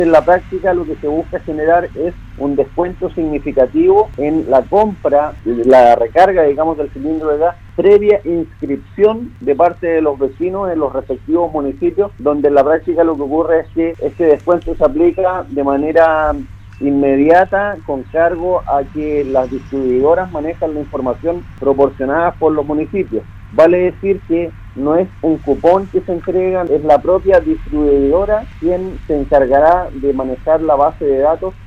En la práctica lo que se busca generar es un descuento significativo en la compra, la recarga, digamos, del cilindro de gas previa inscripción de parte de los vecinos en los respectivos municipios, donde en la práctica lo que ocurre es que este descuento se aplica de manera inmediata con cargo a que las distribuidoras manejan la información proporcionada por los municipios. Vale decir que no es un cupón que se entrega, es la propia distribuidora quien se encargará de manejar la base de datos